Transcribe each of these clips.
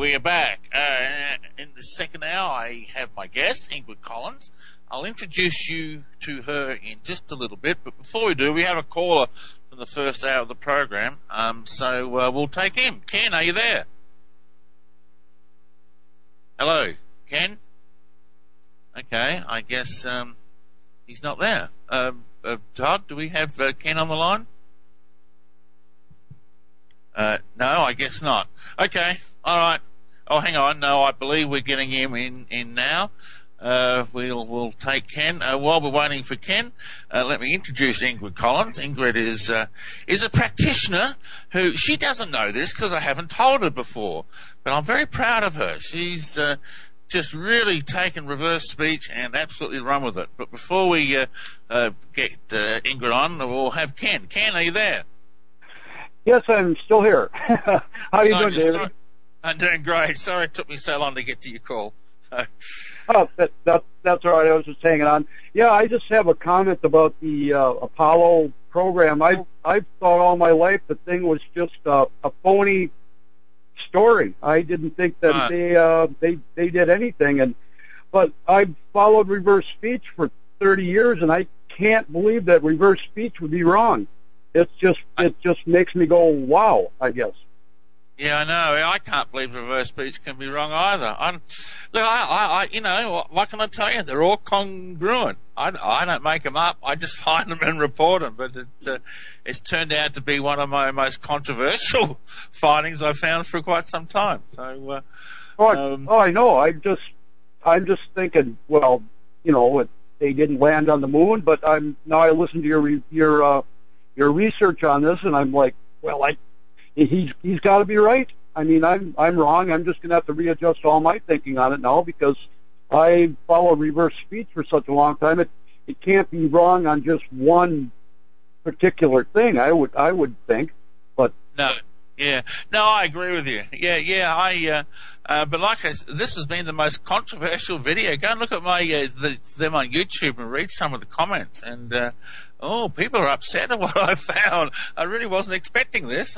we are back. In the second hour, I have my guest, Ingrid Collins. I'll introduce you to her in just a little bit, but before we do, we have a caller from the first hour of the program, so we'll take him. Ken, are you there? Hello, Ken? Okay, I guess he's not there. Todd, do we have Ken on the line? No, I guess not. Okay, all right. Oh, hang on. No, I believe we're getting him in now. We'll take Ken. While we're waiting for Ken, let me introduce Ingrid Collins. Ingrid is a practitioner who, she doesn't know this because I haven't told her before, but I'm very proud of her. She's just really taken reverse speech and absolutely run with it. But before we get Ingrid on, we'll have Ken. Ken, are you there? Yes, I'm still here. How are you doing, David? I'm doing great. Sorry it took me so long to get to your call. Oh, that's all right. I was just hanging on. Yeah, I just have a comment about the Apollo program. I've thought all my life the thing was just a phony story. I didn't think that they did anything. But I've followed reverse speech for 30 years, and I can't believe that reverse speech would be wrong. It just makes me go, wow, I guess. Yeah, I know. I can't believe reverse speech can be wrong either. I you know, what can I tell you? They're all congruent. I don't make them up. I just find them and report them. But it's turned out to be one of my most controversial findings I've found for quite some time. So, I know. I'm just thinking, well, you know, they didn't land on the moon, but I listened to your research on this, and I'm like, well, he's got to be right. I mean, I'm wrong. I'm just going to have to readjust all my thinking on it now because I followed reverse speech for such a long time. It can't be wrong on just one particular thing. I would think, but no. Yeah, no, I agree with you. Yeah, but like this has been the most controversial video. Go and look at them on YouTube and read some of the comments. And people are upset at what I found. I really wasn't expecting this.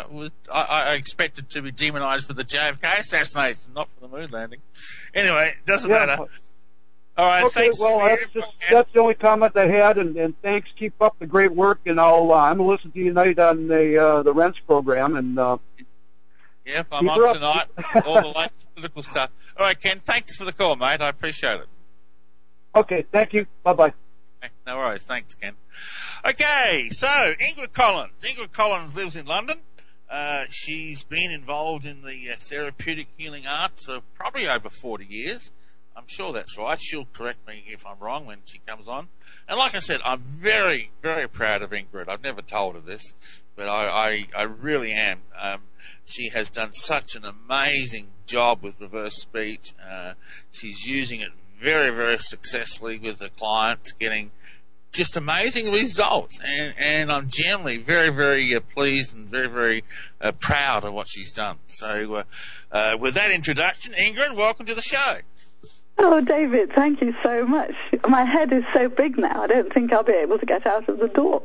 I expected to be demonized for the JFK assassination, not for the moon landing. Anyway, it doesn't matter. All right, okay, thanks. Well, that's the only comment I had, and thanks. Keep up the great work, and I'm gonna listen to you tonight on the Rents program. And yep, I'm on tonight. All the latest political stuff. All right, Ken. Thanks for the call, mate. I appreciate it. Okay, thank you. Bye. No worries. Thanks, Ken. Okay, so Ingrid Collins. Ingrid Collins lives in London. She's been involved in the therapeutic healing arts for probably over 40 years. I'm sure that's right. She'll correct me if I'm wrong when she comes on. And like I said, I'm very, very proud of Ingrid. I've never told her this, but I really am. She has done such an amazing job with reverse speech. She's using it very, very successfully with the clients, getting just amazing results. And I'm generally very, very pleased and very, very proud of what she's done. So with that introduction, Ingrid, welcome to the show. Oh, David, thank you so much. My head is so big now, I don't think I'll be able to get out of the door.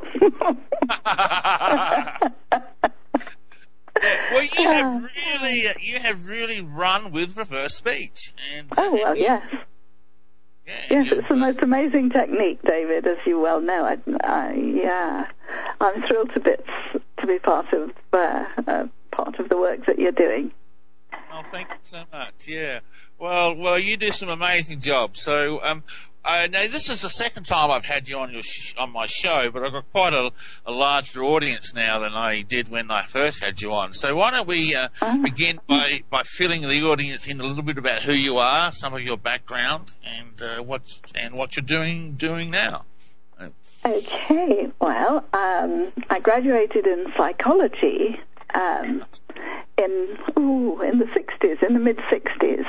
Well, you have really run with reverse speech. And, yes. Yes, it's the most amazing technique, David, as you well know. I'm thrilled to bits to be part of the work that you're doing. Oh, thank you so much. Yeah. Well, you do some amazing jobs. So, now this is the second time I've had you on my show, but I've got quite a larger audience now than I did when I first had you on. So why don't we begin by filling the audience in a little bit about who you are, some of your background, and what you're doing now. Okay. Well, I graduated in psychology in the 60s, in the mid 60s.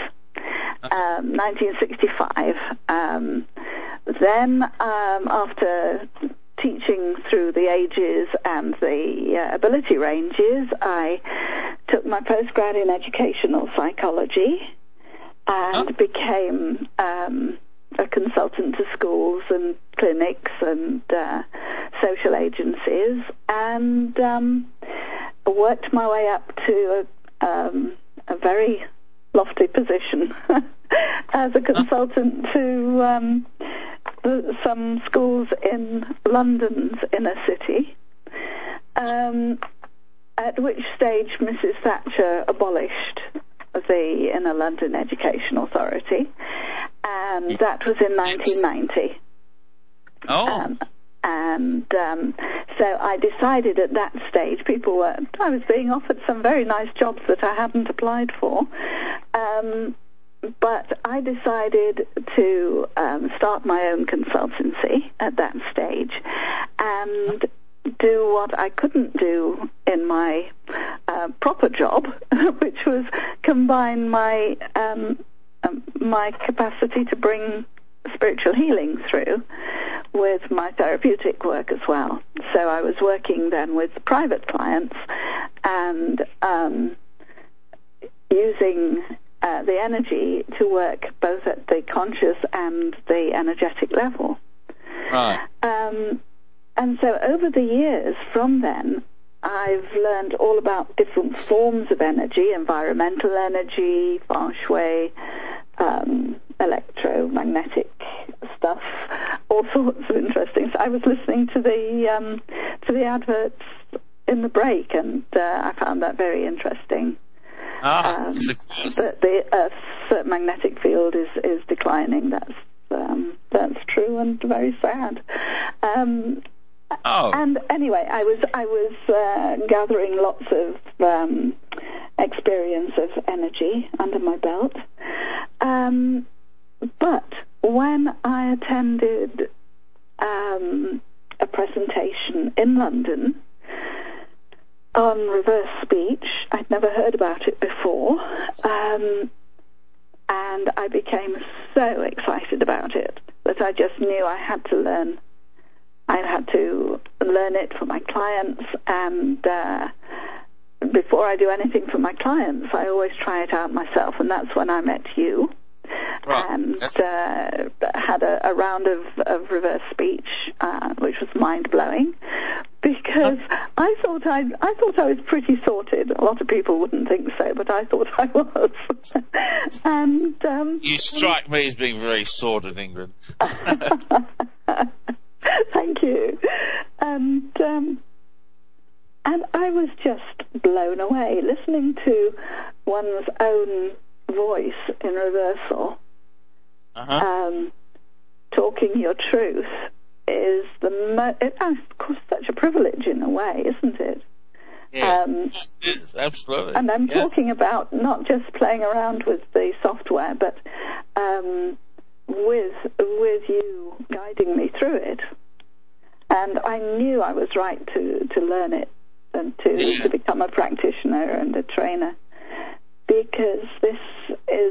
1965. Then, after teaching through the ages and the ability ranges, I took my postgrad in educational psychology and became a consultant to schools and clinics and social agencies, and worked my way up to a very lofty position as a consultant to some schools in London's inner city, at which stage Mrs. Thatcher abolished the Inner London Education Authority, and that was in 1990. Oh. So I decided at that stage, I was being offered some very nice jobs that I hadn't applied for, but I decided to start my own consultancy at that stage and do what I couldn't do in my proper job, which was combine my my capacity to bring spiritual healing through with my therapeutic work as well. So I was working then with private clients and using the energy to work both at the conscious and the energetic level. Right. And so over the years from then, I've learned all about different forms of energy, environmental energy, feng shui, electromagnetic stuff, all sorts of interesting. So I was listening to the adverts in the break, and I found that very interesting. That the Earth's magnetic field is declining. That's true and very sad. And anyway, I was gathering lots of experience of energy under my belt. But when I attended a presentation in London on reverse speech, I'd never heard about it before, and I became so excited about it that I just knew I had to learn. I had to learn it for my clients, and before I do anything for my clients, I always try it out myself, and that's when I met you. Right. And had a round of reverse speech, which was mind-blowing, because I thought I was pretty sorted. A lot of people wouldn't think so, but I thought I was. And you strike me as being very sorted, Ingrid. Thank you. And I was just blown away listening to one's own voice in reversal. Talking your truth is of course, such a privilege in a way, isn't it? Yeah, it is, absolutely. And I'm talking about not just playing around with the software, but with you guiding me through it. And I knew I was right to learn it and to become a practitioner and a trainer, because this is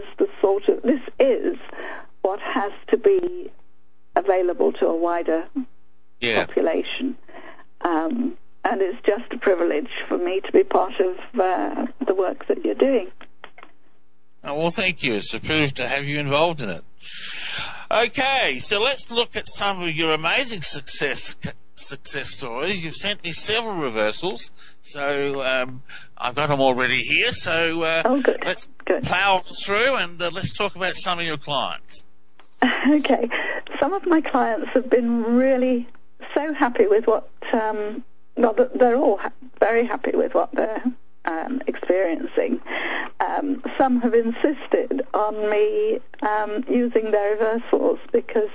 what has to be available to a wider population. And it's just a privilege for me to be part of the work that you're doing. Oh, well, thank you. It's a privilege to have you involved in it. Okay, so let's look at some of your amazing success stories. You've sent me several reversals, so I've got them already here. So let's plow through and let's talk about some of your clients. Okay, some of my clients have been really so happy with what. They're all very happy with what they're experiencing. Some have insisted on me using their reversals because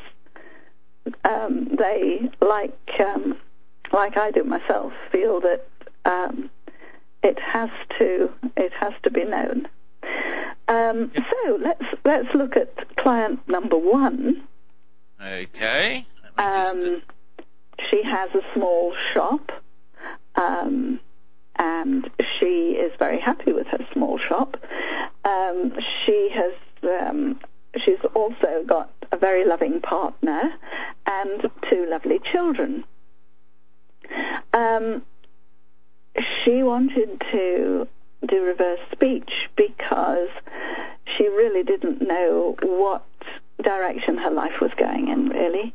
they, like I do myself, feel that it has to be known. So let's look at client number one. Okay. She has a small shop. And she is very happy with her small shop. She's also got a very loving partner and 2 lovely children. She wanted to do reverse speech because she really didn't know what direction her life was going in, really.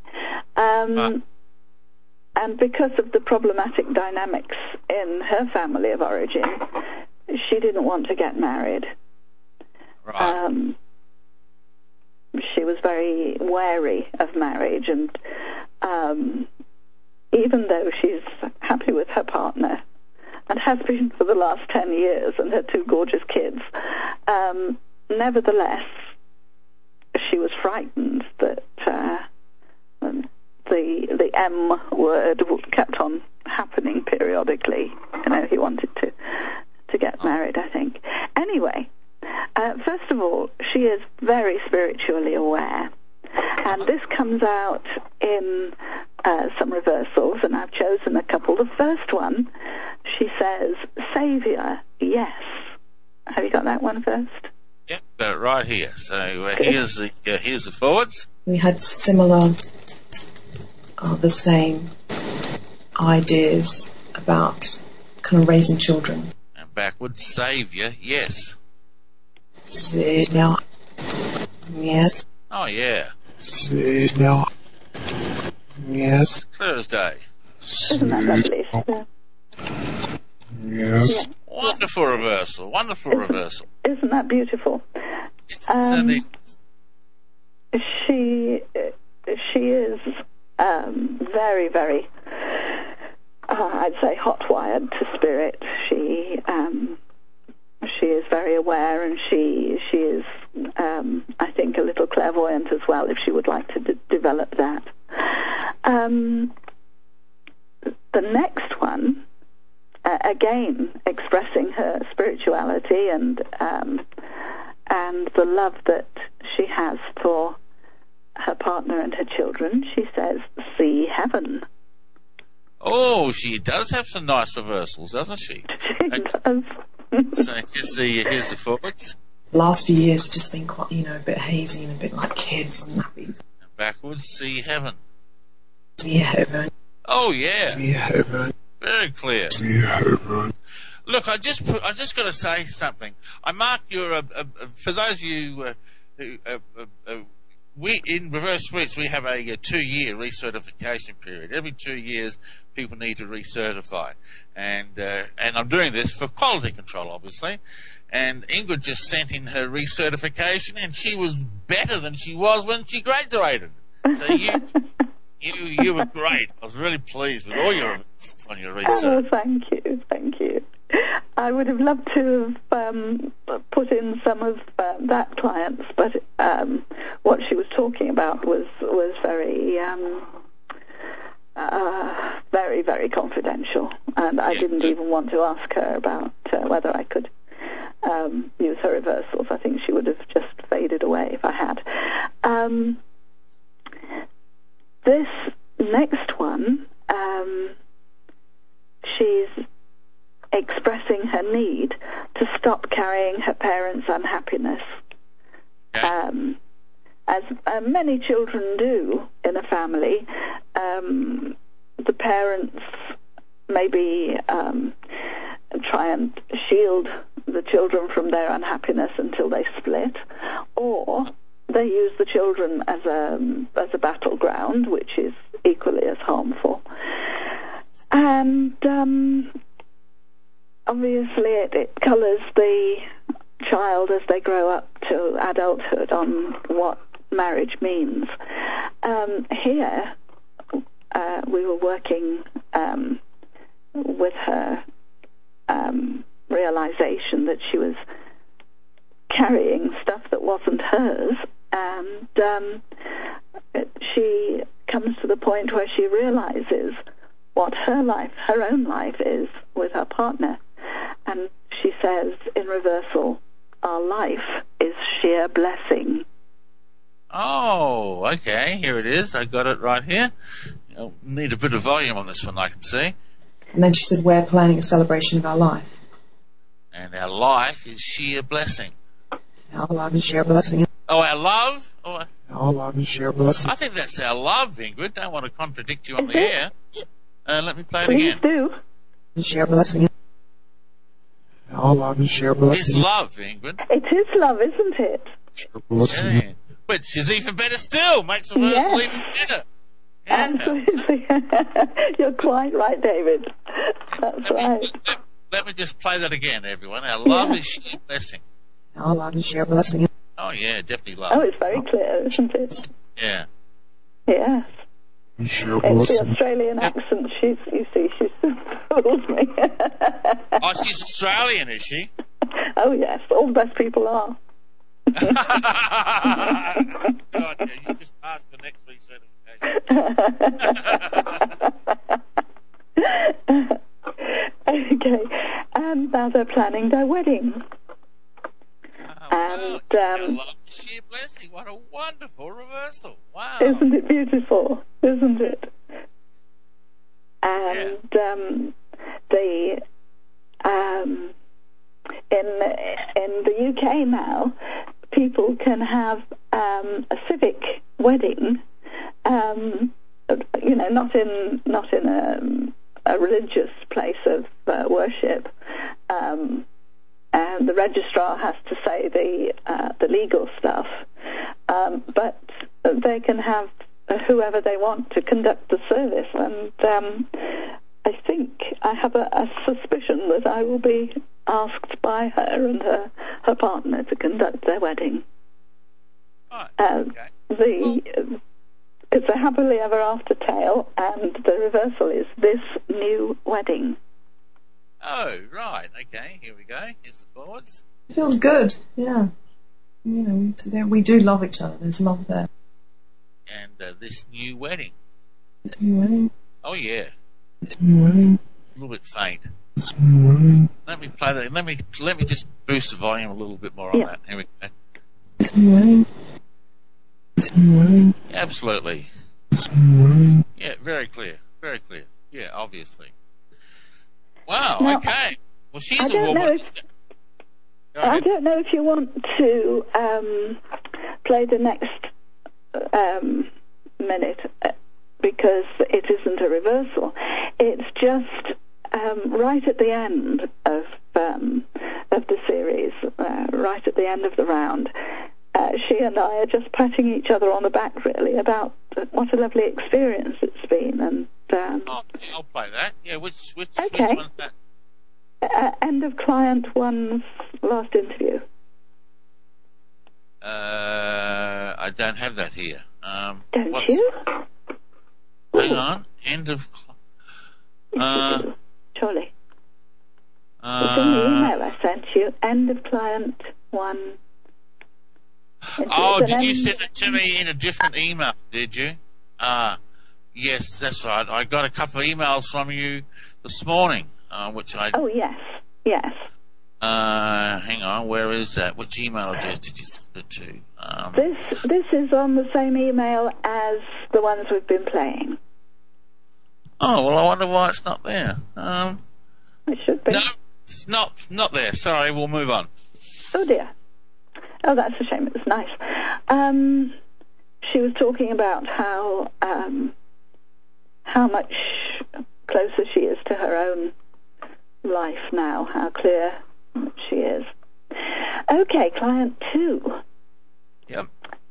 And because of the problematic dynamics in her family of origin, she didn't want to get married. Right. She was very wary of marriage, and even though she's happy with her partner, and has been for the last 10 years, and her 2 gorgeous kids, nevertheless, she was frightened that the M word kept on happening periodically. He wanted to get married, I think. Anyway, first of all, she is very spiritually aware. And this comes out in some reversals, and I've chosen a couple. The first one, she says, Saviour, yes. Have you got that one first? Yep, got it right here. So here's the forwards. We had similar, the same ideas about kind of raising children. And backwards, Saviour, yes. Saviour, yes. Oh, yeah. Saviour, yes. Thursday. Isn't that lovely? Yes. Wonderful reversal. Wonderful reversal. Isn't that beautiful? She is very, very, I'd say, hot-wired to spirit. She is very aware, and she is, I think, a little clairvoyant as well, if she would like to develop that. The next one, again, expressing her spirituality and the love that she has for her partner and her children, she says, see heaven. Oh, she does have some nice reversals, doesn't she? She does. So here's the forwards. Last few years have just been quite, a bit hazy and a bit like kids and nappies. And backwards, see heaven. See heaven. Oh, yeah. See heaven. Very clear. See heaven. Look, I just got to say something. I mark your for those of you who we in Reverse Speech we have a 2-year recertification period. Every 2 years, people need to recertify, and I'm doing this for quality control, obviously. And Ingrid just sent in her recertification, and she was better than she was when she graduated. So you were great. I was really pleased with all your results on your research. Oh, thank you. I would have loved to have put in some of that client's, but what she was talking about was very, very, very confidential, and I didn't even want to ask her about whether I could use her reversals. I think she would have just faded away if I had. This next one, she's expressing her need to stop carrying her parents' unhappiness, as many children do in a family. The parents maybe try and shield the children from their unhappiness until they split, or they use the children as a battleground, which is equally as harmful. And obviously it colours the child as they grow up to adulthood on what marriage means. Here, we were working with her realization that she was carrying stuff that wasn't hers, and she comes to the point where she realizes what her own life is with her partner. And she says in reversal, our life is sheer blessing. Oh, okay, here it is. I got it right here. I'll need a bit of volume on this one, I can see. And then she said, we're planning a celebration of our life. And our life is sheer blessing. Our love is sheer blessing. Oh, our love? Oh, our love is sheer blessing. I think that's our love, Ingrid. Don't want to contradict you on the air. Let me play it Please again. do. Sheer blessing. Our love is sheer blessing. It's love, Ingrid. It is love, isn't it? Sheer blessing. Yeah. Which is even better still. Makes the reversal even better. Yeah. Absolutely. You're quite right, David. That's right. Let me just play that again, everyone. Our love is sheer blessing. How loud is she a blessing? Oh yeah, definitely loves. Oh, it's very clear, isn't it? Yeah. Yes. It's the Australian accent. You see, she fools me. Oh, she's Australian, is she? Oh, yes. All the best people are. God, yeah, you just passed the next week's certification. Okay. And now they're planning their wedding. Oh, And sheer blessing. What a wonderful reversal. Wow. isn't it beautiful? Isn't it? And the in the UK now, people can have a civic wedding. Not in a religious place of worship. And the registrar has to say the legal stuff, but they can have whoever they want to conduct the service. And I think I have a suspicion that I will be asked by her and her partner to conduct their wedding. Right. Okay. It's a happily ever after tale, and the reversal is this new wedding. Oh, right. Okay, here we go. Here's the forwards. It feels good, yeah. We do love each other. There's love there. And this new wedding. This new wedding. Oh, yeah. This new wedding. It's a little bit faint. This new wedding. Let me play that. Let me just boost the volume a little bit more on that. Here we go. This new wedding. This new wedding. Absolutely. This new wedding. Yeah, very clear. Very clear. Yeah, obviously. Wow, Now, okay. Well, she's I a don't woman. I don't know if you want to play the next minute because it isn't a reversal. It's just right at the end of the series, right at the end of the round. She and I are just patting each other on the back, really, about what a lovely experience it's been. And I'll play that. Yeah, which Okay. one's that? End of client one's last interview. I don't have that here. Don't you? Hang on. End of. Surely. It's in the email I sent you. End of client one. Oh, did you send it to me in a different email? Did you? Yes, that's right. I got a couple of emails from you this morning, which I. Oh yes. Hang on, where is that? Which email address did you send it to? This is on the same email as the ones we've been playing. Oh well, I wonder why it's not there. It should be. No, it's not there. Sorry, we'll move on. Oh dear. Oh, that's a shame. It was nice. She was talking about how much closer she is to her own life now, how clear she is. Okay, client 2. Yep.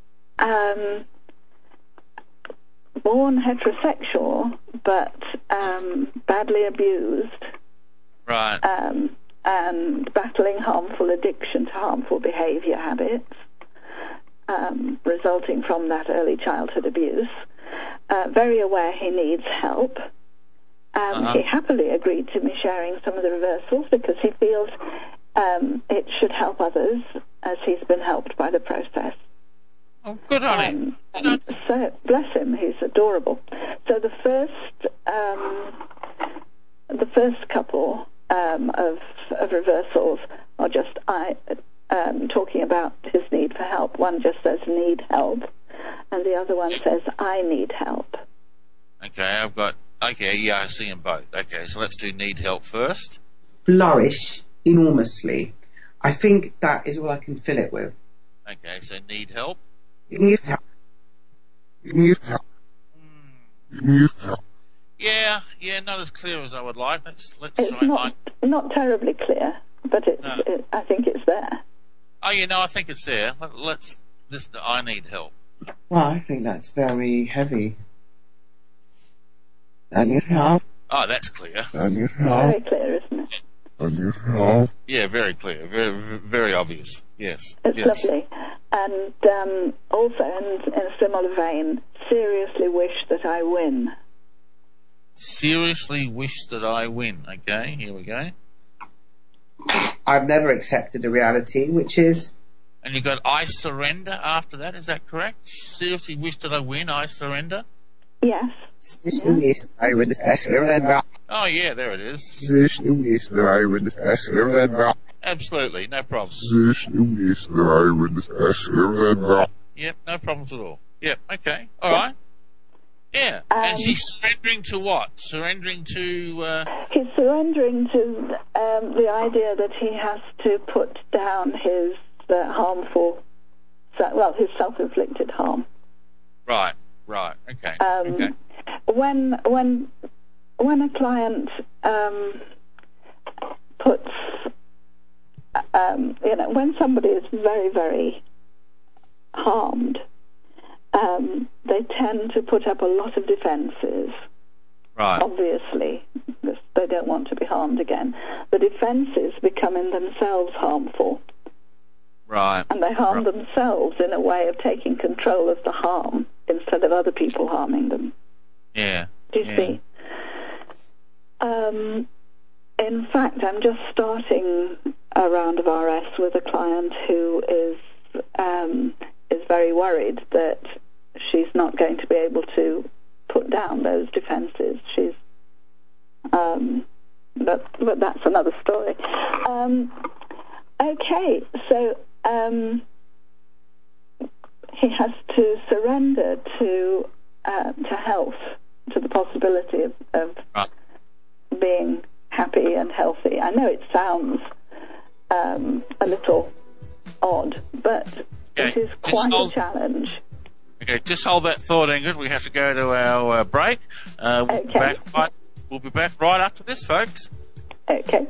Born heterosexual, but badly abused. Right. And battling harmful addiction to harmful behaviour habits resulting from that early childhood abuse. Very aware he needs help. He happily agreed to me sharing some of the reversals because he feels it should help others as he's been helped by the process. Oh, good on him. So, bless him, he's adorable. So the first couple of reversals are just talking about his need for help. One just says need help, and the other one says I need help. Okay, I see them both. Okay, so let's do need help first. Flourish enormously. I think that is all I can fill it with. Okay, so need help. Need help. Need help. Need help. Yeah, not as clear as I would like. Let's It's try. not terribly clear, but I think it's there. Oh, I think it's there. Let's listen to I need help. Well, I think that's very heavy. I need help. Oh, that's clear. I need help. Very clear, isn't it? Yeah, very clear. Very, very obvious. Yes. It's yes. lovely. And also, in a similar vein, seriously wish that I win. Seriously wish that I win. Okay, here we go. I've never accepted a reality, which is... And you got I surrender after that, is that correct? Seriously wish that I win, I surrender? Yes. Oh, yeah, there it is. Absolutely, no problem. Yep, no problems at all. Yep, okay, all right. Yeah, and she's surrendering to what? Surrendering to... He's surrendering to the idea that he has to put down his his self-inflicted harm. Right, okay. Okay. When a client puts, when somebody is very, very harmed, they tend to put up a lot of defences. Right. Obviously, because they don't want to be harmed again. The defences become in themselves harmful. Right. And they harm themselves in a way of taking control of the harm instead of other people harming them. Yeah. Do you see? In fact, I'm just starting a round of RS with a client who is very worried that she's not going to be able to put down those defences. She's, but that's another story. Okay, so he has to surrender to health, to the possibility of being happy and healthy. I know it sounds a little odd, but it is quite a challenge. Okay, just hold that thought, Ingrid. We have to go to our break. We'll be back right after this, folks. Okay.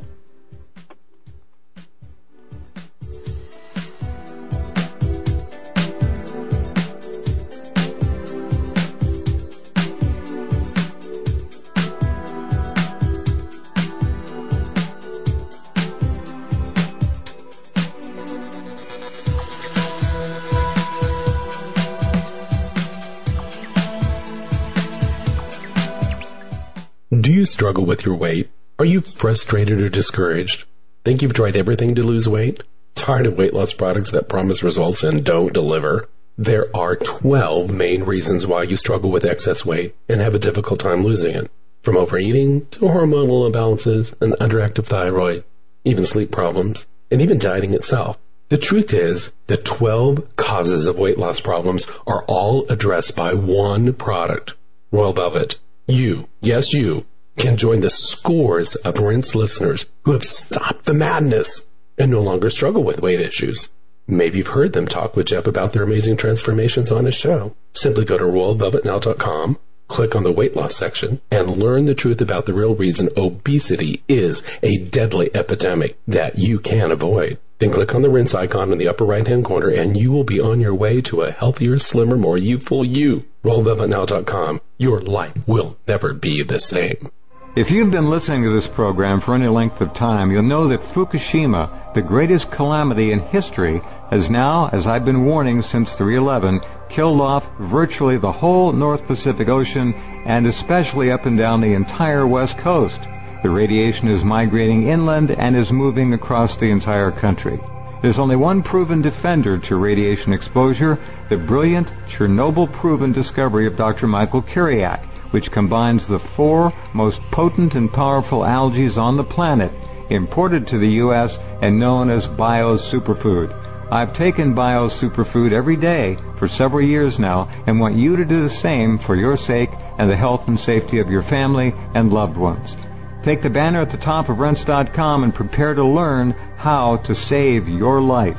Do you struggle with your weight? Are you frustrated or discouraged? Think you've tried everything to lose weight? Tired of weight loss products that promise results and don't deliver? There are 12 main reasons why you struggle with excess weight and have a difficult time losing it. From overeating to hormonal imbalances, an underactive thyroid, even sleep problems, and even dieting itself. The truth is, the 12 causes of weight loss problems are all addressed by one product, Royal Velvet. You, yes you, can join the scores of Rinse listeners who have stopped the madness and no longer struggle with weight issues. Maybe you've heard them talk with Jeff about their amazing transformations on his show. Simply go to RoyalVelvetNow.com, click on the weight loss section, and learn the truth about the real reason obesity is a deadly epidemic that you can avoid. Then click on the Rinse icon in the upper right-hand corner and you will be on your way to a healthier, slimmer, more youthful you. RoyalVelvetNow.com. Your life will never be the same. If you've been listening to this program for any length of time, you'll know that Fukushima, the greatest calamity in history, has now, as I've been warning since 3/11, killed off virtually the whole North Pacific Ocean and especially up and down the entire West Coast. The radiation is migrating inland and is moving across the entire country. There's only one proven defender to radiation exposure, the brilliant Chernobyl-proven discovery of Dr. Michael Kiriak, which combines the 4 most potent and powerful algae on the planet, imported to the U.S. and known as Bio's Superfood. I've taken Bio's Superfood every day for several years now and want you to do the same for your sake and the health and safety of your family and loved ones. Take the banner at the top of Rense.com and prepare to learn how to save your life.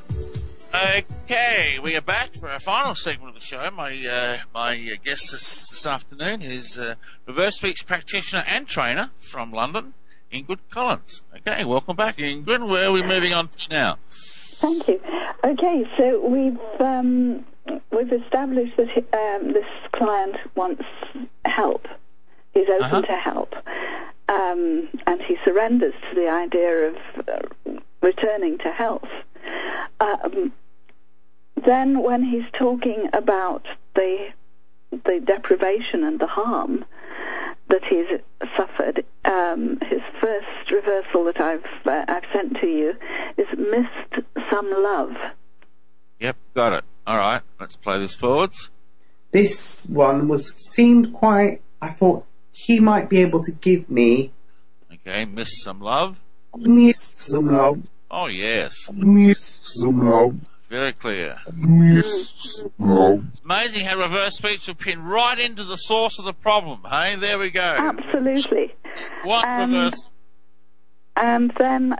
Okay, we are back for our final segment of the show. My guest this this afternoon is reverse speech practitioner and trainer from London, Ingrid Collins. Okay, welcome back, Ingrid. Where are we moving on to now? Thank you. Okay, so we've established that this client wants help. He's open to help, and he surrenders to the idea of returning to health. Then when he's talking about the deprivation and the harm that he's suffered, his first reversal that I've sent to you is missed some love. Yep, got it. All right, let's play this forwards. This one seemed quite. I thought he might be able to give me. Okay, missed some love. Miss some love. Oh yes. Miss some love. Very clear. Miss some love. Amazing how reverse speech will pin right into the source of the problem. Hey, there we go. Absolutely. What reverse? And then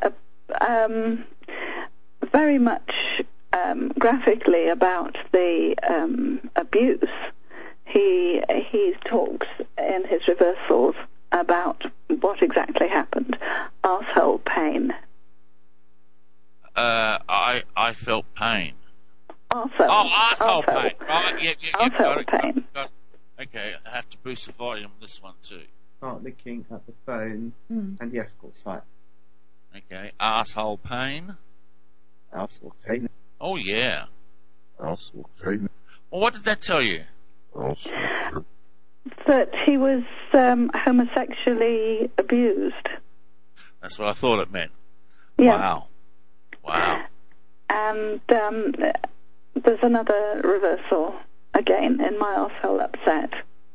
very much graphically about the abuse. He talks in his reversals about what exactly happened. Arsehole pain. I felt pain. Arsehole. Oh, arsehole pain. Right, yep, Arsehole got pain. it. Okay, I have to boost the volume on this one too. Start looking at the phone and the escort site. Okay, arsehole pain. Arsehole pain. Oh yeah. Arsehole pain. Well, what did that tell you? That he was homosexually abused. That's what I thought it meant. Yeah. Wow. And there's another reversal again in my arsehole upset.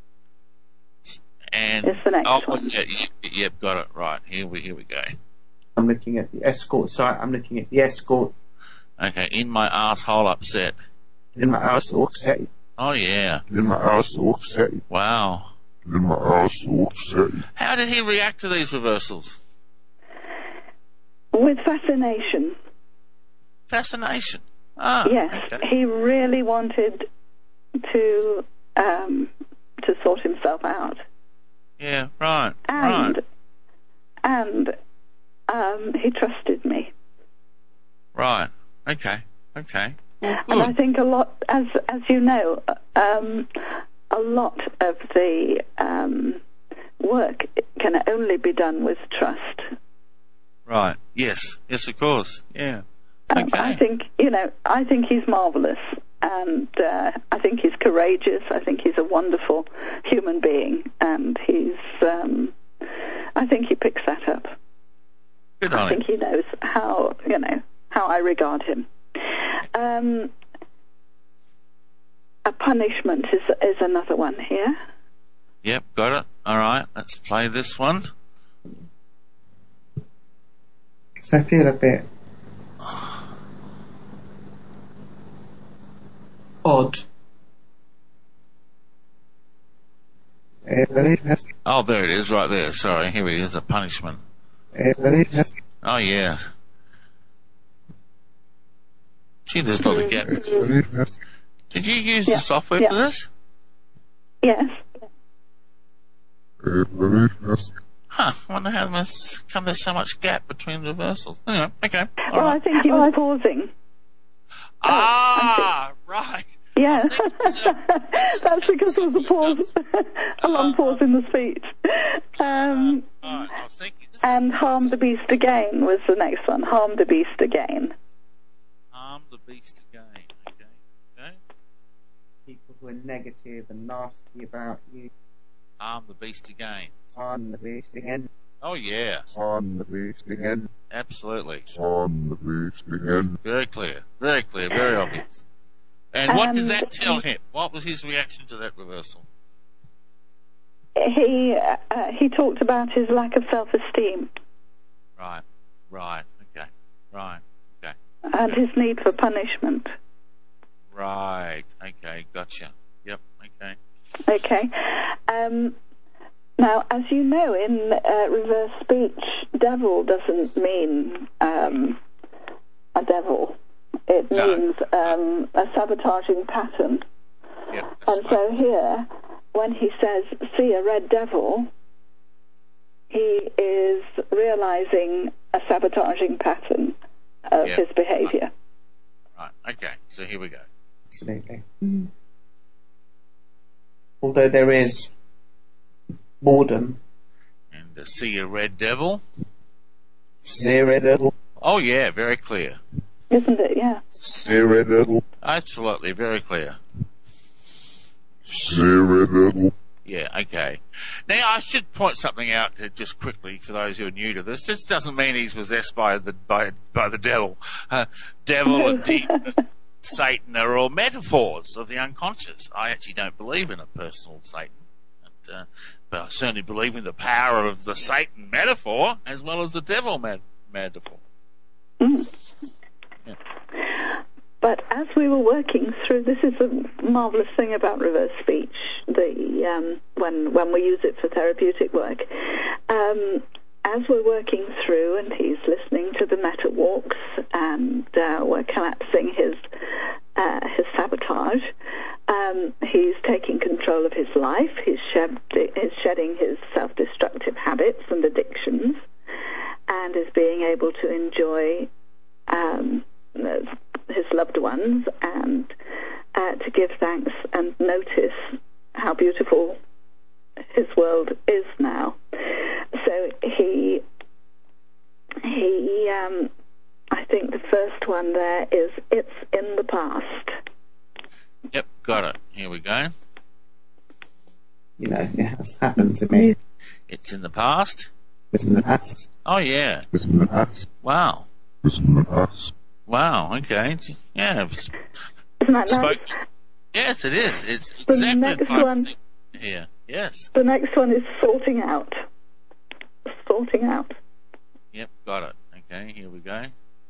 And it's the next one. Yep, got it. Right, here we go. I'm looking at the escort site. I'm looking at the escort. Okay, in my arsehole upset. In my arsehole upset. Oh yeah. In my arsehole upset. Wow. In my arsehole upset. How did he react to these reversals? With fascination. Fascination. Ah, yes, okay. He really wanted to sort himself out. Yeah, right. And he trusted me. Right. Okay. Well, and I think a lot, as you know, a lot of the work can only be done with trust. Right. Yes, of course. Yeah. Okay. I think he's marvellous, and I think he's courageous. I think he's a wonderful human being, and I think he picks that up. Good on him. I think he knows how I regard him. A punishment is another one here. Yep, got it. All right, let's play this one. So I feel a bit odd. Oh, there it is, right there. Sorry, here it is, a punishment. Oh, yeah. Gee, there's not a gap. Did you use the software for this? Yes. Huh, I wonder how there's so much gap between the reversals. Anyway, okay. Well, I think he was pausing. Right. Yes. That's because there was a pause, a long pause in the speech. I was thinking and Harm the Beast Again was the next one. Harm the Beast Again. Harm the Beast Again. Okay. People who are negative and nasty about you. Harm the Beast Again. Harm the Beast Again. Oh, yeah. Harm the Beast Again. Absolutely. Harm the Beast Again. Very clear, very obvious. And what did that tell him? What was his reaction to that reversal? He talked about his lack of self-esteem. Right. Okay. And his need for punishment. Right. Okay. Gotcha. Yep. Okay. Now, as you know, in reverse speech, devil doesn't mean a devil. It means a sabotaging pattern. Yep, and so here, when he says, "See a red devil," he is realizing a sabotaging pattern of his behavior. Right, okay, so here we go. Absolutely. Although there is boredom. And see a red devil. See a red devil. Oh yeah, very clear. Isn't it? Yeah. See a red devil. Absolutely, very clear. See a red devil. Yeah, okay. Now, I should point something out just quickly for those who are new to this. This doesn't mean he's possessed by the devil. Devil and demon, Satan are all metaphors of the unconscious. I actually don't believe in a personal Satan, but I certainly believe in the power of the Satan metaphor as well as the devil metaphor. Yeah. But as we were working through, this is a marvelous thing about reverse speech. When we use it for therapeutic work, as we're working through, and he's listening to the meta walks, and we're collapsing his sabotage. He's taking control of his life. He's shedding his self-destructive habits and addictions, and is being able to enjoy his loved ones, and to give thanks and notice how beautiful his world is now. So he I think the first one there is, it's in the past. Yep, got it. Here we go. You know, it has happened to me. It's in the past? It's in the past. Oh, yeah. It's in the past. Wow. It's in the past. Wow, okay. Yeah. Isn't that nice? Yes, it is. It's The exactly next the type one- of thing here. Yes. The next one is sorting out. Sorting out. Yep, got it. Okay, here we go.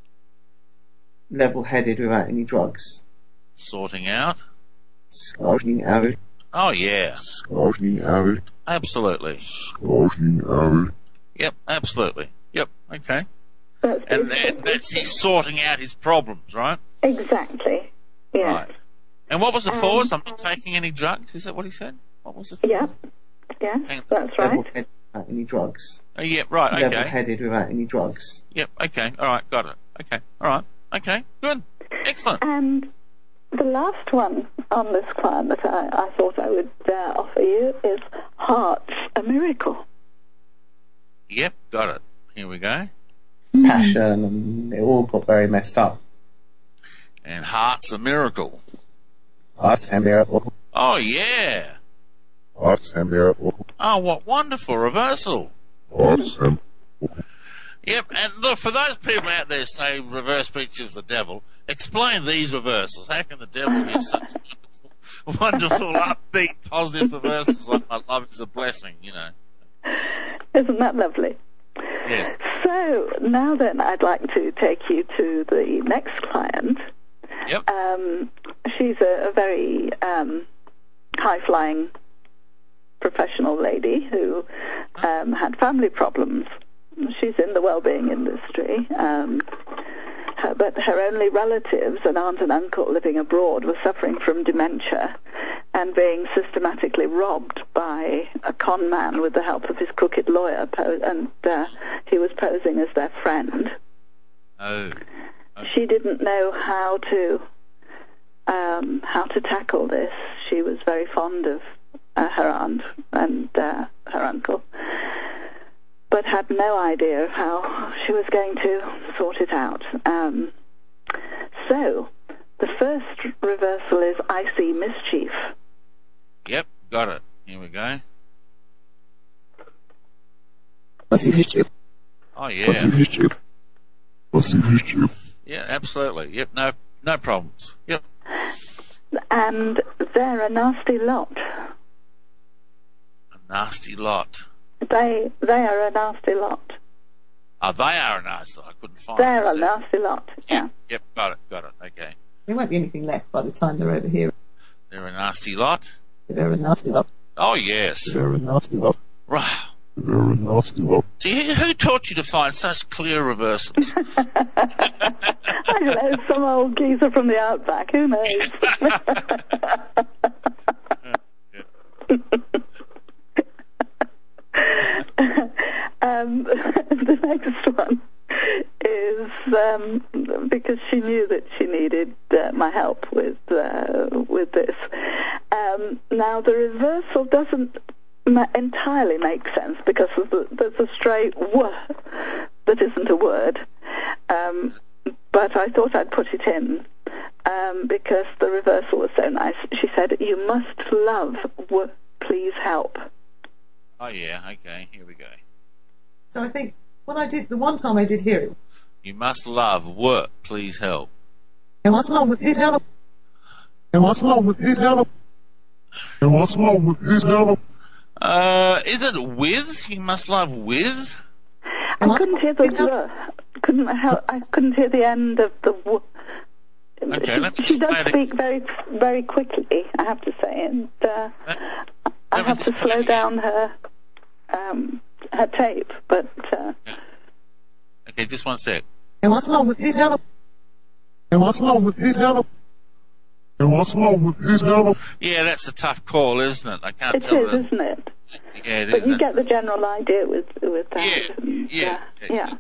Level-headed without any drugs. Sorting out. Sorting out. Oh, yeah. Sorting out. Absolutely. Sorting out. Yep, absolutely. Yep, okay. That's And beautiful. that's he's sorting out his problems, right? Exactly. Yeah. Right. And what was the force? I'm not taking any drugs. Is that what he said? What was the force? Yeah. Yeah, Hang on. that's right. Level-headed without any drugs. Oh, yeah, right, okay. Level-headed without any drugs. Yep, okay, alright, got it. Okay, alright, okay, good. Excellent. And the last one on this client that I thought I would offer you is Heart's a Miracle. Yep, got it. Here we go. Passion, and it all got very messed up. And Heart's a Miracle. Heart's a miracle. Oh, yeah. Heart's a miracle. Oh, what wonderful reversal. Heart's a Yep, and look, for those people out there who say reverse speech is the devil, explain these reversals. How can the devil give such wonderful, upbeat, positive reversals like my love is a blessing, you know? Isn't that lovely? Yes. So now then, I'd like to take you to the next client. Yep. She's a very high-flying professional lady who had family problems. She's in the well-being industry, but her only relatives, an aunt and uncle living abroad, were suffering from dementia and being systematically robbed by a con man with the help of his crooked lawyer, and he was posing as their friend. Oh. She didn't know how to tackle this. She was very fond of her aunt and her uncle, but had no idea of how she was going to sort it out. So, the first reversal is I see mischief. Yep, got it. Here we go. I see mischief. Oh, yeah. I see mischief. I see mischief. Yeah, absolutely. Yep, no problems. Yep. And they're a nasty lot. A nasty lot. They are a nasty lot. Oh, they are a nasty lot. I couldn't find They're it. a nasty lot, yeah. Yep, got it, okay. There won't be anything left by the time they're over here. They're a nasty lot. They're a nasty lot. Oh, yes. They're a nasty lot. Right. They're a nasty lot. See, who taught you to find such clear reversals? I don't know, some old geezer from the outback, who knows? because she knew that she needed my help with this. Now, the reversal doesn't entirely make sense because there's a stray "w" that isn't a word. But I thought I'd put it in because the reversal was so nice. She said, "You must love, please help." Oh, yeah, okay, here we go. So I think the one time I did hear it. You must love, please help. And what's wrong with his help? And what's wrong with his help? And what's wrong with his help? Is it with? You must love with? I couldn't hear the "w." I couldn't hear the end of the "w." Okay, let me she just does play it. speak very, very quickly, I have to say, and I have to slow down her tape. But okay, just one sec. And what's wrong with his help? And what's wrong with his help? And what's wrong with his help? Yeah, that's a tough call, isn't it? I can't it tell. is, isn't it? Yeah, it but is. you get the general idea with that. Yeah.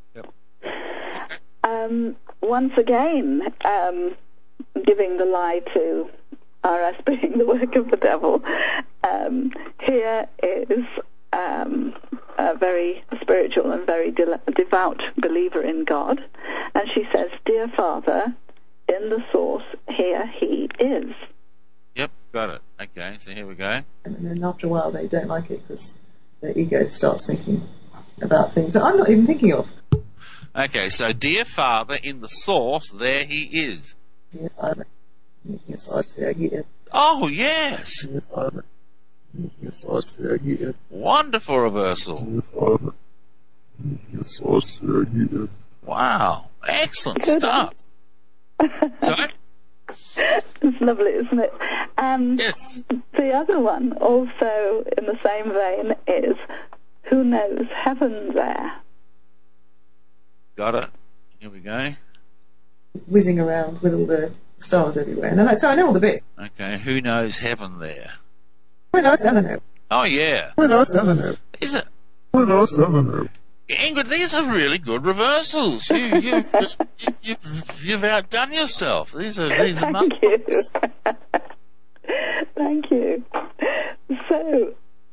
Once again, giving the lie to RS being the work of the devil. Here is a very spiritual and very devout believer in God, and she says, "Dear Father, in the source, here he is." Yep, got it. Okay, so here we go. And then after a while they don't like it because their ego starts thinking about things that I'm not even thinking of. Okay, so dear Father, in the source, there he is. Dear Father, in the source, there he is. Oh, yes. Dear Father, in the source, there he is. Wonderful reversal. Dear Father, in the source, there he is. Wow, excellent Good stuff. Sorry? It's lovely, isn't it? And Yes. the other one, also in the same vein, is, "Who knows heaven there?" Got it. Here we go. Whizzing around with all the stars everywhere. And so I know all the bits. Okay, who knows heaven there? Well, I don't know. Oh, yeah. When I said it, Is it? when I said it, Ingrid, these are really good reversals. You've outdone yourself. These are Thank you. Thank you. So,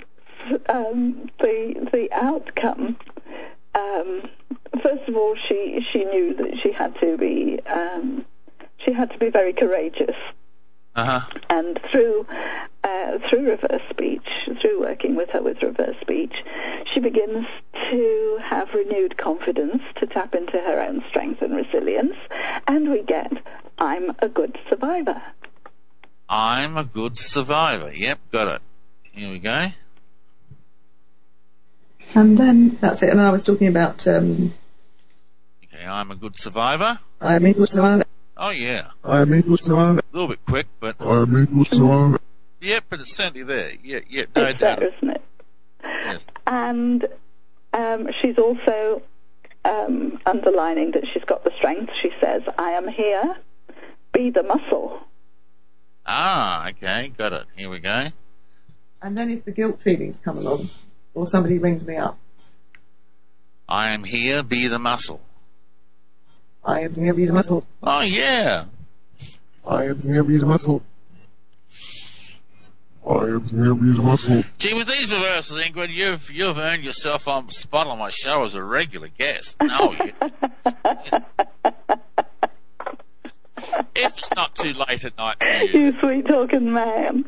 the outcome. First of all, she knew that she had to be very courageous. And through reverse speech, through working with her with reverse speech, she begins to have renewed confidence to tap into her own strength and resilience, and we get, "I'm a good survivor." I'm a good survivor. Yep, got it. Here we go. And then that's it. And I was talking about. Okay, I'm a good survivor. I'm a good survivor. Oh, yeah. I'm able to survive. A little bit quick, but... I'm able to survive. Yep, but it's certainly there. Yeah, no It's doubt. there, isn't it? Yes. And she's also underlining that she's got the strength. She says, "I am here. Be the muscle." Ah, okay, got it. Here we go. And then if the guilt feelings come along, or somebody rings me up, I am here, be the muscle. I am here, be the muscle. Oh, yeah. I am here, be the muscle. I am here, be the muscle. Gee, with these reversals, Ingrid, you've earned yourself on the spot on my show as a regular guest. No, if it's not too late at night for you. You sweet talking man.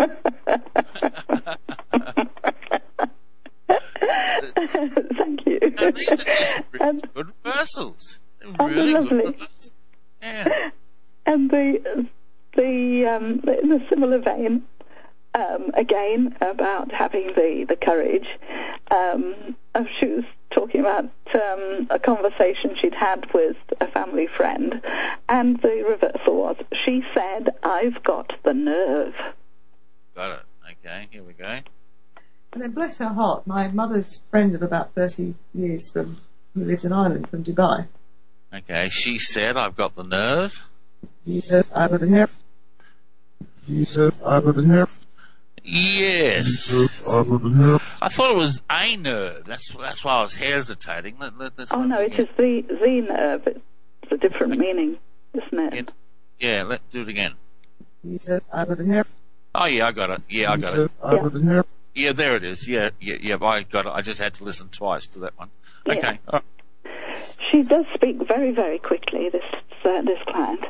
Thank you. No, these are just really good reversals. They're really lovely. good reversals. Yeah. And in a similar vein, again about having the courage. She was talking about a conversation she'd had with a family friend, and the reversal was, she said, "I've got the nerve." Got it. Okay, here we go. And then, bless her heart, my mother's friend of about 30 years who lives in Ireland, from Dubai. Okay, she said, "I've got the nerve." He said, "I've got the nerve." He said, I've got the nerve. Yes. He said, I've got the nerve. I thought it was a nerve. That's why I was hesitating. Oh no, it is the nerve. It's a different meaning, isn't it? Yeah, let's do it again. You said I got a hair. Oh, yeah, I got it. Yeah, I got it. I got a hair. Yeah, there it is. Yeah, I got it. I just had to listen twice to that one. Okay. Yeah. She does speak very, very quickly, this client.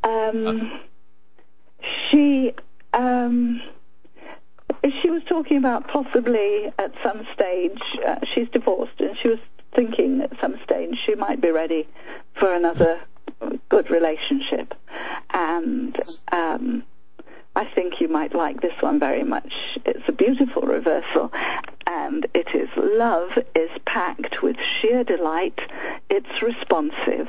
She was talking about possibly at some stage, she's divorced, and she was thinking at some stage she might be ready for another good relationship. And I think you might like this one very much. It's a beautiful reversal, and it is love is packed with sheer delight. It's responsive.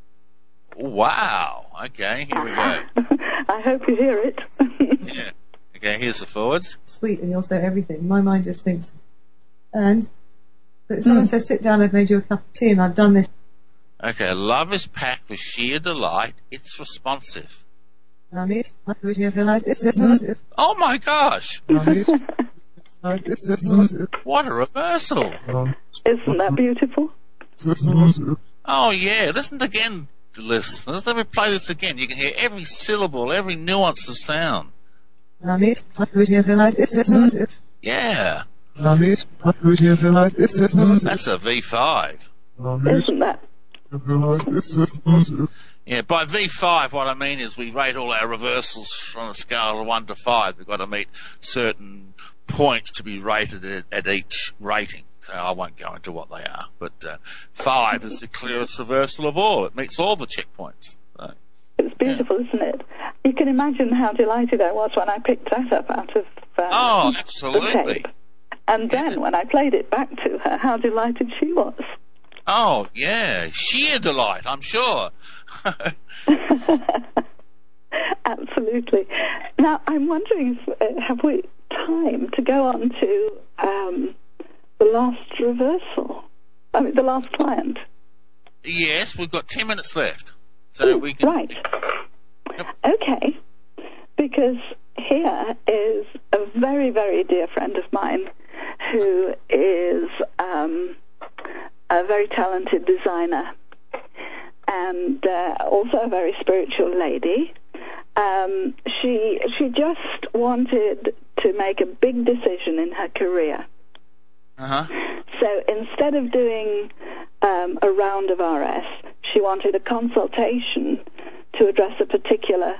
Wow. Okay, here we go. I hope you hear it. Yeah. Okay, here's the forwards. Sweet, and you'll say everything. My mind just thinks, but if someone says, sit down, I've made you a cup of tea, and I've done this. Okay, love is packed with sheer delight. It's responsive. Oh my gosh! What a reversal! Isn't that beautiful? Oh yeah, listen again, listeners. Let me play this again. You can hear every syllable, every nuance of sound. Yeah. Isn't That's a V5. Isn't that? Yeah, by V5, what I mean is we rate all our reversals on a scale of 1 to 5. They've got to meet certain points to be rated at each rating. So I won't go into what they are. But 5 is the clearest reversal of all. It meets all the checkpoints. So, it's beautiful, isn't it? You can imagine how delighted I was when I picked that up out of oh, the absolutely. tape. And then when I played it back to her, how delighted she was. Oh, yeah. Sheer delight, I'm sure. Absolutely. Now, I'm wondering, have we time to go on to the last reversal? I mean, the last client. Yes, we've got 10 minutes left. So we can... Right. Yep. Okay. Because here is a very, very dear friend of mine who is a very talented designer and also a very spiritual lady. She just wanted to make a big decision in her career. Uh-huh. So instead of doing a round of RS, she wanted a consultation to address a particular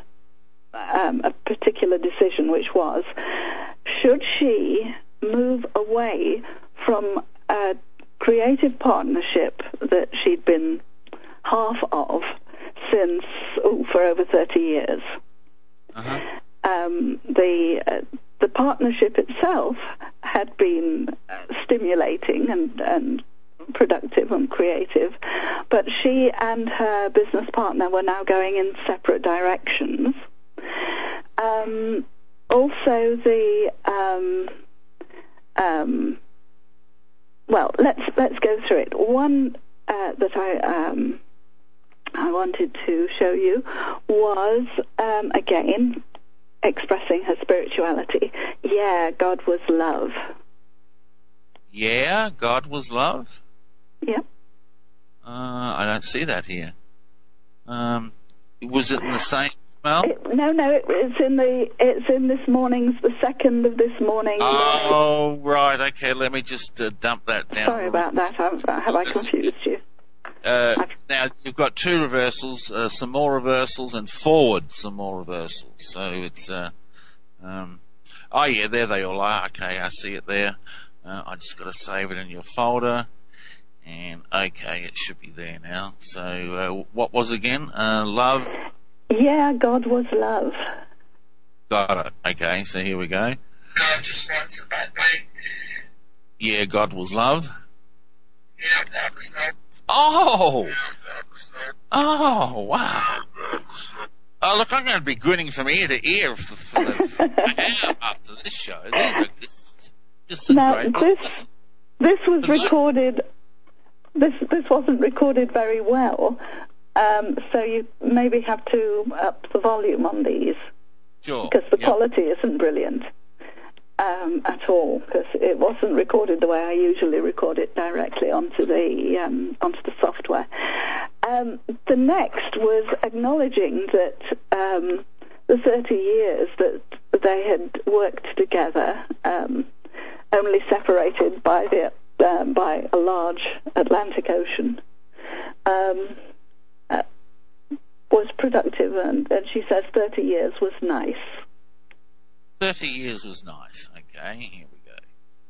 decision, which was, should she move away from a creative partnership that she'd been half of since for over 30 years. Uh-huh. The partnership itself had been stimulating and productive and creative, but she and her business partner were now going in separate directions. Also, well, let's go through it. One that I wanted to show you was again expressing her spirituality. Yeah, God was love. Yeah, God was love? Yep. I don't see that here. Was it in the same email? No, it's in this morning's, the second of this morning. Oh, right, okay, let me just dump that down. Sorry about that, have I confused you? Now, you've got 2 reversals, some more reversals, and forward some more reversals. So it's, oh yeah, there they all are. Okay, I see it there. I just got to save it in your folder. And, okay, it should be there now. So, what was again? Love? Yeah, God was love. Got it. Okay, so here we go. God just wants a bad day. Yeah, God was love. Yeah, that was love. Oh! Oh, wow. Oh, look, I'm going to be grinning from ear to ear for the hour after this show. These are just some now, great... This was recorded... This wasn't recorded very well, so you maybe have to up the volume on these. Sure. Because the quality isn't brilliant at all, because it wasn't recorded the way I usually record it directly onto the software. The next was acknowledging that the 30 years that they had worked together, only separated by a large Atlantic Ocean, was productive, and she says 30 years was nice. 30 years was nice. Okay, here we go.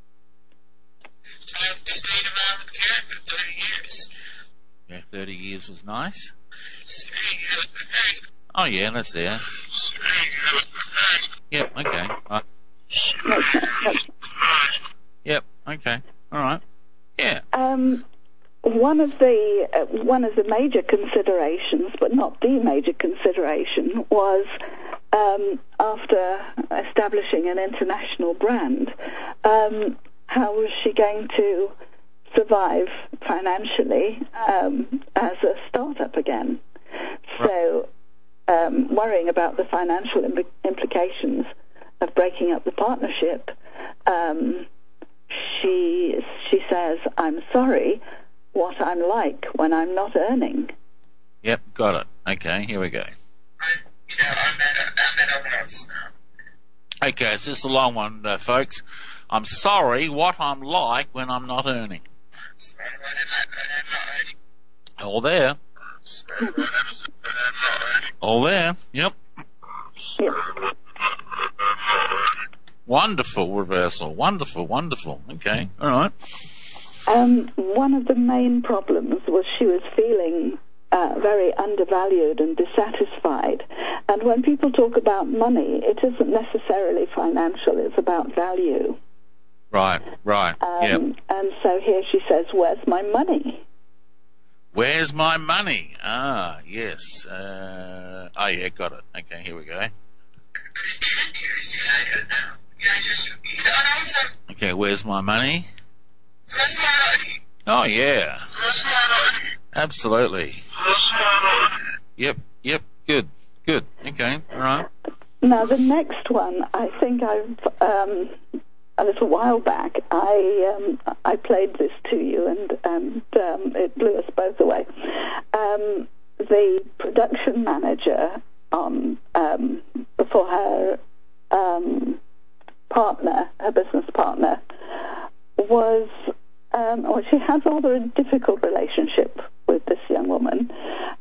I stayed around with Karen for 30 years. Yeah, 30 years was nice. 30 years was nice. Oh yeah, that's there. 30 years was nice. Yep, okay. Yep, okay. Alright. Yeah. One of the major considerations, but not the major consideration, was after establishing an international brand, how was she going to survive financially as a startup again? So, worrying about the financial implications of breaking up the partnership, she says, "I'm sorry, what I'm like when I'm not earning." Yep, got it. Okay, here we go. I'm at a loss now. Okay, so this is a long one, folks. I'm sorry what I'm like when I'm not earning. All there. All there. Yep. Wonderful reversal. Wonderful. Okay, all right. One of the main problems was she was feeling very undervalued and dissatisfied. And when people talk about money, it isn't necessarily financial, it's about value. Right. Yep. And so here she says, "Where's my money?" Where's my money? Ah, yes. Yeah, got it. Okay, here we go. 10 years, I don't know. You don't know something? Okay, where's my money? Where's my money? Oh, yeah. Where's my money? Absolutely. Where's my money? Yep, good. Okay, alright. Now, the next one, I think I've, a little while back, I played this to you, and it blew us both away. The production manager for her partner, her business partner, was, she had rather a difficult relationship with this young woman,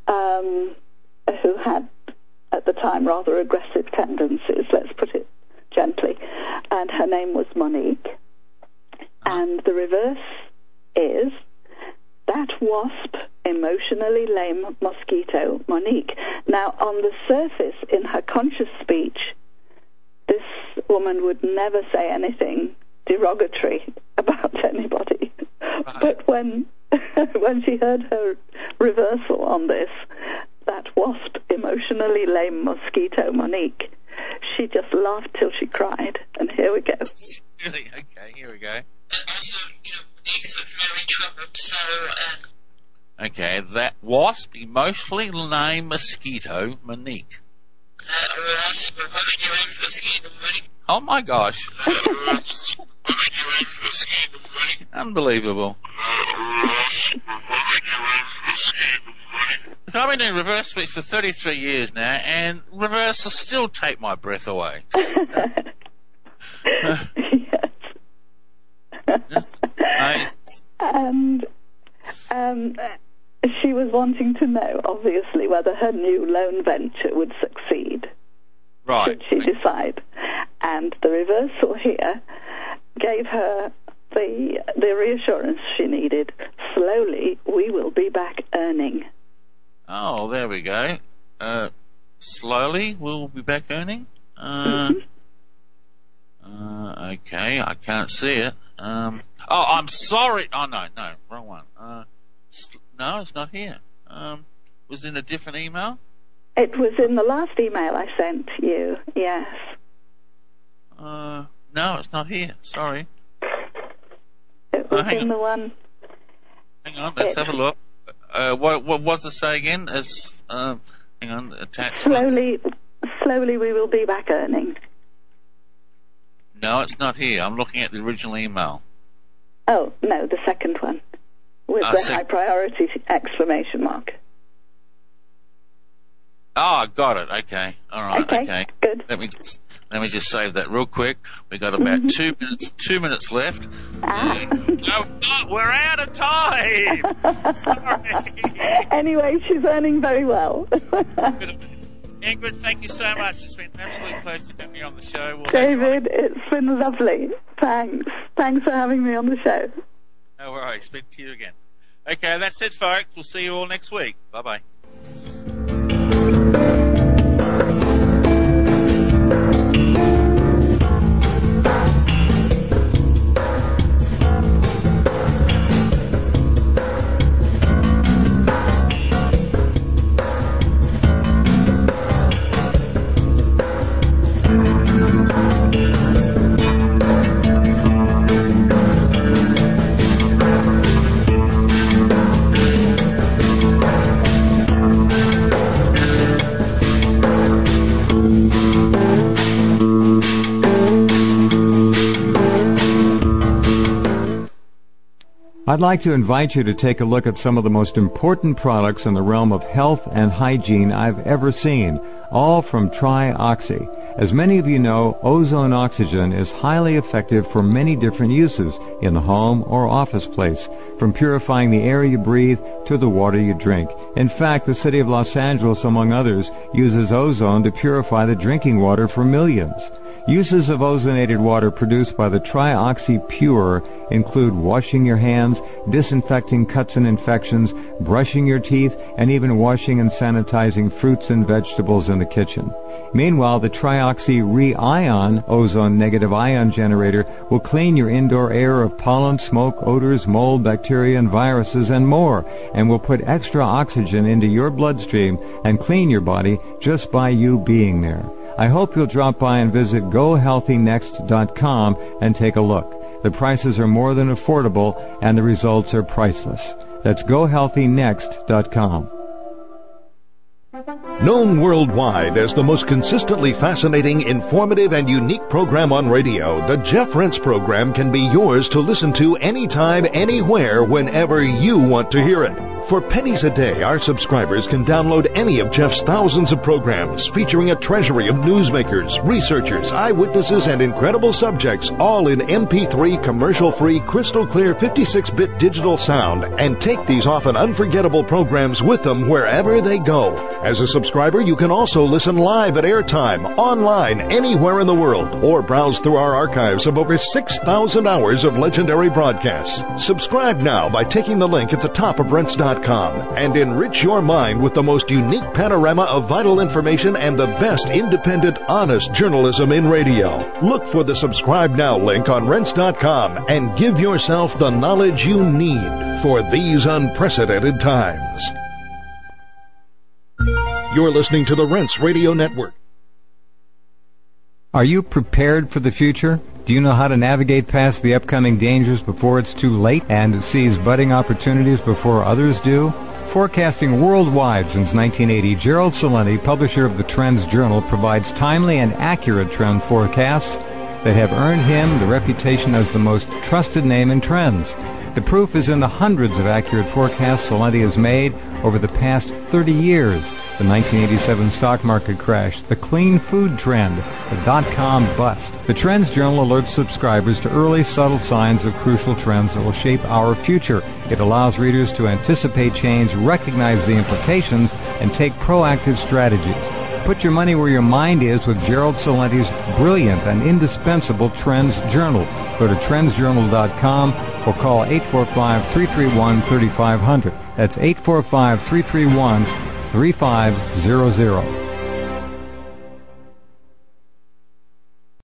who had, at the time, rather aggressive tendencies, let's put it gently, and her name was Monique. And the reverse is, that wasp, emotionally lame mosquito, Monique. Now, on the surface, in her conscious speech, this woman would never say anything derogatory about anybody. Right. But when she heard her reversal on this, that wasp, emotionally lame mosquito, Monique, she just laughed till she cried. And here we go. Really? Okay, here we go. And also, Monique's very troubled, so... Okay, that wasp, emotionally lame mosquito, Monique. Wasp, emotionally lame mosquito, Monique. Oh my gosh. Unbelievable. I've been doing reverse speech for 33 years now, and reverses still take my breath away. Yes. And she was wanting to know, obviously, whether her new loan venture would succeed. Right. Should she decide? And the reversal here gave her the reassurance she needed. Slowly, we will be back earning. Oh, there we go. Slowly, we'll be back earning? Okay, I can't see it. I'm sorry. Oh, no, wrong one. No, it's not here. Was it in a different email? It was in the last email I sent you, yes. No, it's not here. Sorry. It was in the one... Hang on, let's have a look. What was it say again? Hang on, attachments. Slowly we will be back earning. No, it's not here. I'm looking at the original email. Oh, no, the second one. With the high priority exclamation mark. Oh, got it. Okay. All right. Okay. Good. Let me just save that real quick. We got about 2 minutes left. We're out of time. Sorry. Anyway, she's earning very well. Ingrid, thank you so much. It's been an absolute pleasure to have you on the show. David, it's been lovely. Thanks. Thanks for having me on the show. No worries. Speak to you again. Okay, that's it, folks. We'll see you all next week. Bye-bye. I'd like to invite you to take a look at some of the most important products in the realm of health and hygiene I've ever seen, all from TriOxy. As many of you know, ozone oxygen is highly effective for many different uses in the home or office place, from purifying the air you breathe to the water you drink. In fact, the city of Los Angeles, among others, uses ozone to purify the drinking water for millions. Uses of ozonated water produced by the TriOxy Pure include washing your hands, disinfecting cuts and infections, brushing your teeth, and even washing and sanitizing fruits and vegetables in the kitchen. Meanwhile, the TriOxy Re-Ion ozone negative ion generator will clean your indoor air of pollen, smoke, odors, mold, bacteria, and viruses, and more, and will put extra oxygen into your bloodstream and clean your body just by you being there. I hope you'll drop by and visit GoHealthyNext.com and take a look. The prices are more than affordable, and the results are priceless. That's GoHealthyNext.com. Known worldwide as the most consistently fascinating, informative, and unique program on radio, the Jeff Rense program can be yours to listen to anytime, anywhere, whenever you want to hear it. For pennies a day, our subscribers can download any of Jeff's thousands of programs featuring a treasury of newsmakers, researchers, eyewitnesses, and incredible subjects, all in MP3 commercial-free, crystal-clear 56-bit digital sound, and take these often unforgettable programs with them wherever they go. As a subscriber, you can also listen live at airtime, online, anywhere in the world, or browse through our archives of over 6,000 hours of legendary broadcasts. Subscribe now by taking the link at the top of Rense.com and enrich your mind with the most unique panorama of vital information and the best independent, honest journalism in radio. Look for the Subscribe Now link on Rense.com and give yourself the knowledge you need for these unprecedented times. You're listening to the Rense Radio Network. Are you prepared for the future? Do you know how to navigate past the upcoming dangers before it's too late and seize budding opportunities before others do? Forecasting worldwide since 1980, Gerald Celente, publisher of the Trends Journal, provides timely and accurate trend forecasts that have earned him the reputation as the most trusted name in trends. The proof is in the hundreds of accurate forecasts Celente has made over the past 30 years. The 1987 stock market crash, the clean food trend, the dot-com bust. The Trends Journal alerts subscribers to early, subtle signs of crucial trends that will shape our future. It allows readers to anticipate change, recognize the implications, and take proactive strategies. Put your money where your mind is with Gerald Celente's brilliant and indispensable Trends Journal. Go to trendsjournal.com or call 845-331-3500. That's 845-331-3500.